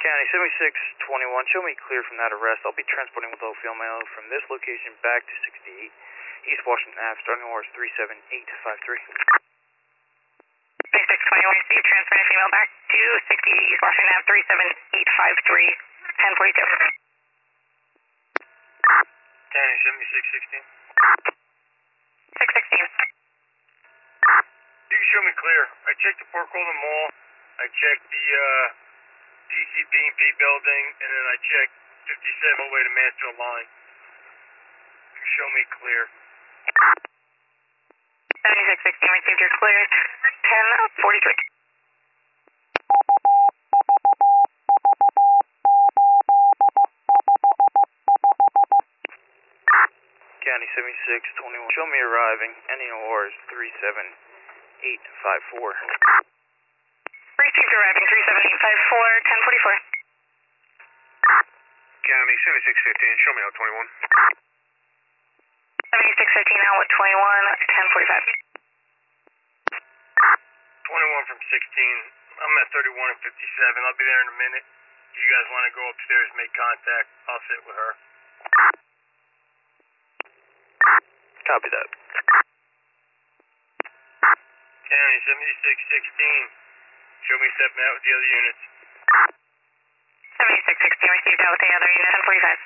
County 7621, show me clear from that arrest. I'll be transporting with low female from this location back to 68 East Washington Ave, starting hours 37853. 7621, see you transferring female back to 68 East Washington Ave, 37853, 1042. County 7616. 616. You can show me clear. I checked the Port Golden Mall, I checked the DCP&P building, and then I checked 57 all the way to Mansfield line. You can show me clear. 7616, received your clear, 1043. County 7621, show me arriving, ending hours 37854. Received arriving, 37854, 1044. County 7615, show me out 21. 7615, outlet 21, 1045. 21 from 16. I'm at 31 and 57. I'll be there in a minute. If you guys want to go upstairs and make contact, I'll sit with her. Copy that. County 7616, show me stepping out with the other units. 7616, received out with the other unit,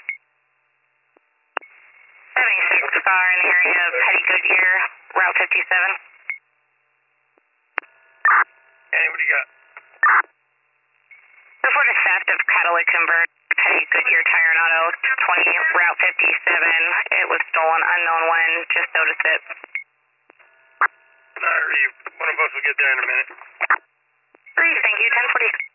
1045. 76 car in the area of Petty Goodyear, Route 57. Hey, what do you got? Reported theft of catalytic converter, Petty Goodyear Tire and Auto, 20 Route 57. It was stolen, unknown when, just noticed it. Alright, one of us will get there in a minute. Thank you, 1040.